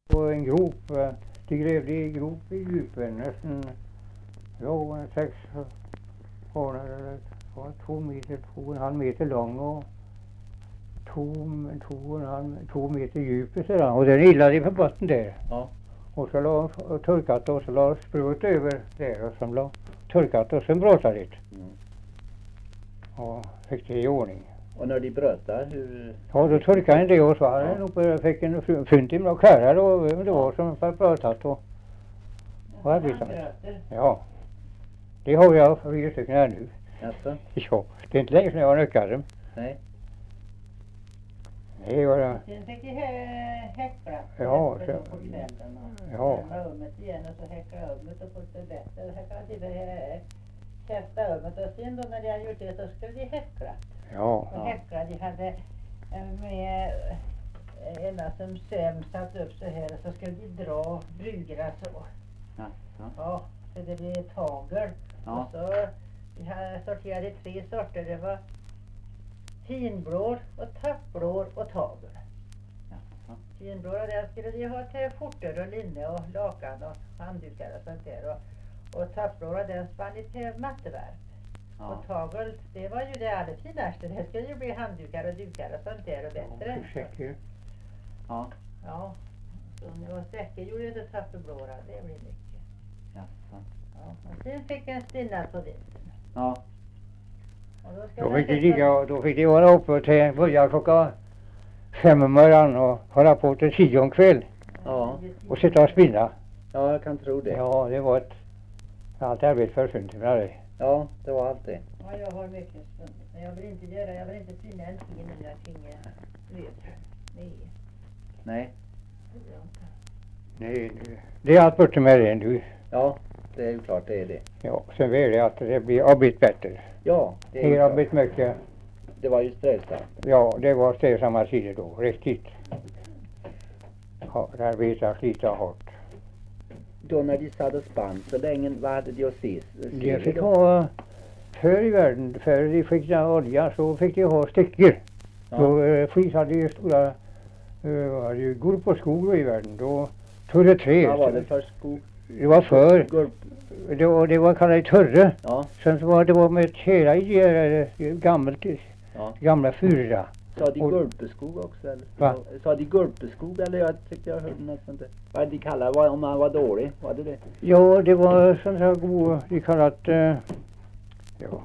på en grop. De grävde i grop i djupen nästan 6 månader, 2 meter, 2,5 meter lång och 2 meter djup sedan. Och den illade på botten där. Ja. Och så la torkat och så la sprut över där och så la torkat och sen bråsade det. Mm. Och fick det i ordning. Och när de bröt där, hur? Ja, då torkade en det och så hade nog fick en fynd med skärar och det var som för brötat och arbetat. Ja, det har jag 4 stycken här nu. Jaså? Ja, det är inte länge sedan jag nöckade dem. Nej. Det var det. Sen fick jag häckla. Ja, så. På kvällen och Ja. lämna rummet igen och så häckla rummet och få det bättre. Häckla till kästa rummet och sen då när de hade gjort det så skulle de häckla. Ja. Och häckla, de hade med ena som söm satt upp så här och så skulle de dra brygorna så. Jaså? Ja, så det blev tagel. Ja. Och så vi hade sorterat i 3 sorter. Det var finblår och tappblår och tagel. Jaså? Finblåa där skulle de ha till skjortor och linne och lakan och handdukar och sånt där. Och tappblåa den spann till matteverk. Ja. Och tagel, det var ju det allra finaste. Det skulle ju bli handdukar och dukar och sånt där och bättre. Säker. Ja. Ja, så nu var säker gjorde inte tappblåa. Det blir mycket. Jaså? Ja, och sen fick jag en stinna på vintern. Ja. Och då ska Då man fick de sätta- ligga, då fick de vara uppe till börja klockan 5 på morgonen och hålla på till 10 om kväll Ja. och sitta och spinna. Ja, jag kan tro det. Ja, det var ett allt arbete för synd med det. Ja, det var allt det. Ja, jag har mycket spunnit. Men jag vill inte spinna en tid när jag finge lösa. Nej, Nej. det vill jag inte. Nej, det är allt borta med det nu. Ja, det är ju klart det är det. Ja, sen är det att det blir blivit bättre. Ja, det är ju Det har klart. blivit mycket, Det var ju strävsamt. ja, det var strävsamma sidor då, riktigt. Ja, det arbetar lite hårt. Då när de satt och spann så länge, vad hade de att se? De fick ha, förr i världen, förr de fick den olja så fick de ha stickor. Ja. Då flisade de stora, var det ju gurk och skog i världen. Då törre träd. Vad var det för skog? Det var förr. Gurp. Det var kallat törre. Ja, Sen så var det var med tjära i gammalt, ja. gamla furra. Sa de Och- gurpeskog också eller? Va? Sa de gurpeskog eller jag tyckte jag hörde något sånt där. Vad de kallar om man var dålig? Var det det? Ja, det var sånt här god, de kallat, ja.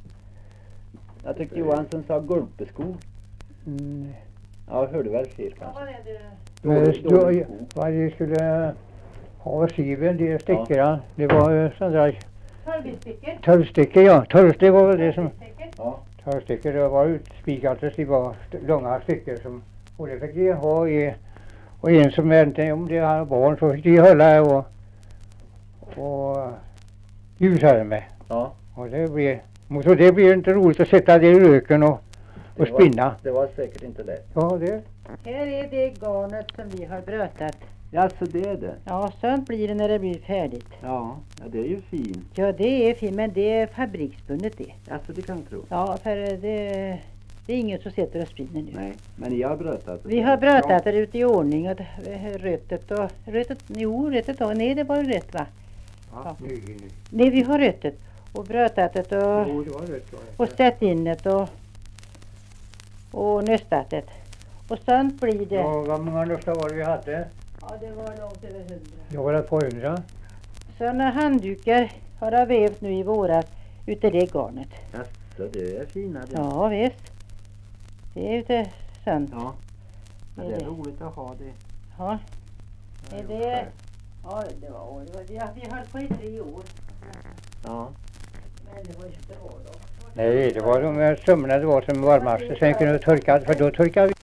Jag tyckte Johansson sa gurpeskog. Mm, Ja, jag hörde väl fel Ja, kanske. vad är det? men Dålig skog. vad de skulle ha siven, de stickorna, det var sånt där Torvstickor. torvstickor, ja. Det var väl det som, Ja, torvstickor, det var utspikat, det var långa stickor som, och det fick de ha i, och en som inte, om de hade barn så fick de hålla och ljusa med. ja. Och det blir inte roligt att sätta det i röken och Det var- spinna. Det var säkert inte lätt. Ja, det. Här är det garnet som vi har brötat. Ja, så det är det. Ja, sånt blir det när det blir färdigt. Ja, det är ju fint. Ja, det är fint, men det är fabriksbundet det. Alltså det kan jag tro. Ja, för det är ingen som sitter och spinner nu. Nej, men jag har brötat. Vi har brötat det ut i ordning och rötet och nej det var rätt va? Ja, nu. Nej, vi har rötet och brötat det och, Jo, det var rätt. och ställt in det och nöstat det. Och sånt blir det. Ja, vad många löftar var det vi hade? Ja, det var långt över 100. Jag var ett par 100. Såna handdukar har jag vävt nu i våras utav det garnet. Alltså det är fina det. Ja, visst. Det är ute sånt. Ja. Men Det det är är det. roligt att ha det. Ja. Är det... Ja, det var vi höll på i 3 år. Ja. Men det var ju inte bra då. Nej, det var de här sömmarna det var som varmast. Sen kunde vi torka, för då torkade vi.